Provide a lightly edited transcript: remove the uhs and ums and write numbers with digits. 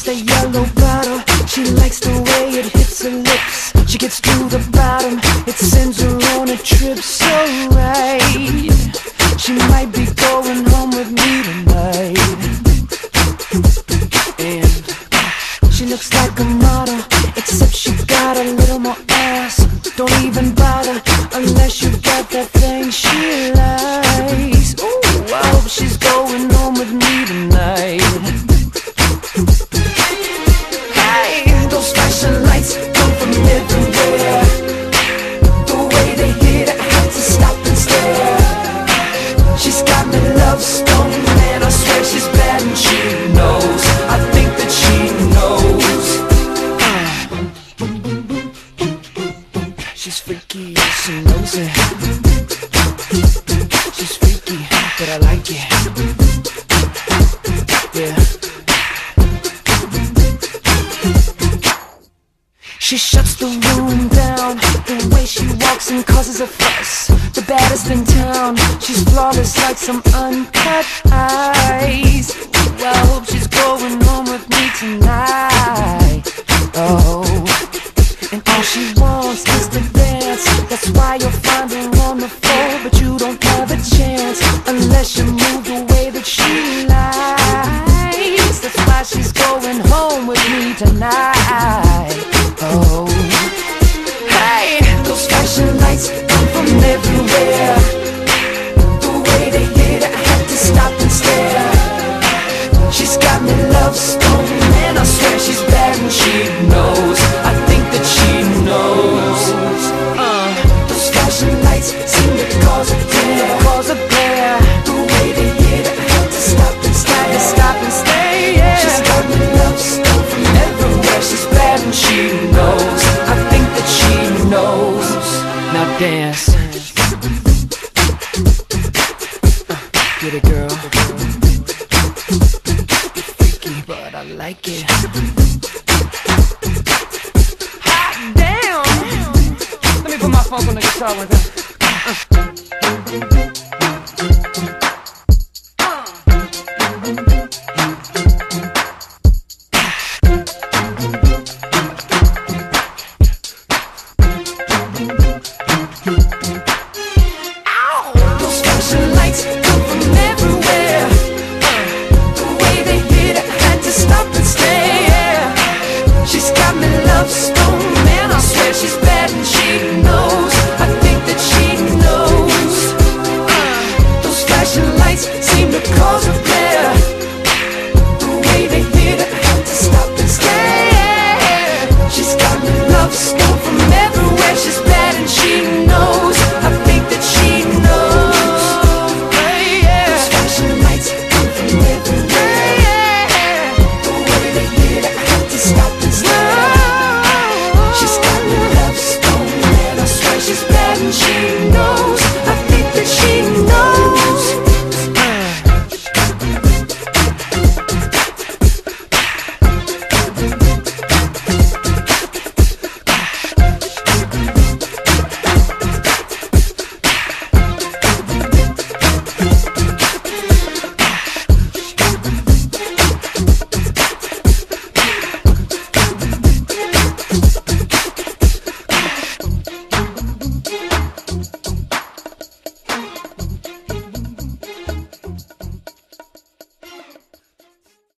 that yellow bottle. She likes the way it hits her lips. She gets to the bottom, it sends her on a trip. So right, she might be going home with me tonight. And she looks like a model, except she got a little more ass. Don't even bother unless you got that thing she likes. Ooh, I hope she's going home with me tonight. Hey, those flashing lights come from everywhere. The way they hit, I have to stop and stare. She's got me love stone, man, I swear she's bad and she knows. I think that she knows. She's freaky, she knows it. She's freaky, but I like it. Yeah. She shuts the room down. The way she walks and causes a fuss. The baddest in town. She's flawless like some uncut ice. Ooh, I hope she's going home with me tonight. Oh, and all she wants is to dance. That's why you'll find her on the floor, but you don't have a chance unless you move the way that she likes. That's why she's going home with me tonight. Oh, hey, those flashing lights come from everywhere. The way they hit, I have to stop and stare. She's got me love stone, and I swear she's bad and she knows. I think that she knows. Those flashing lights seem to cause a glare. The way they hit, I have to stop and stare. Yeah. She's got me love stone from everywhere. She's bad and she knows. I think that she knows. Now dance. Get it, girl. But I like it. Hot damn! Let me put my funk on the guitar with her.